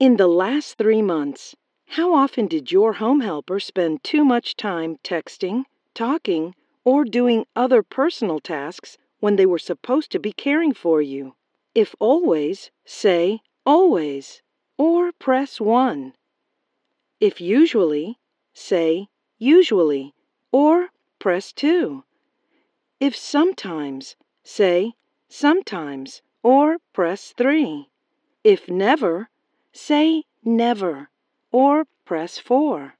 In the last 3 months, how often did your home helper spend too much time texting, talking, or doing other personal tasks when they were supposed to be caring for you? If always, say always, or press 1. If usually, say usually, or press 2. If sometimes, say sometimes, or press 3. If never, say never, or press 4.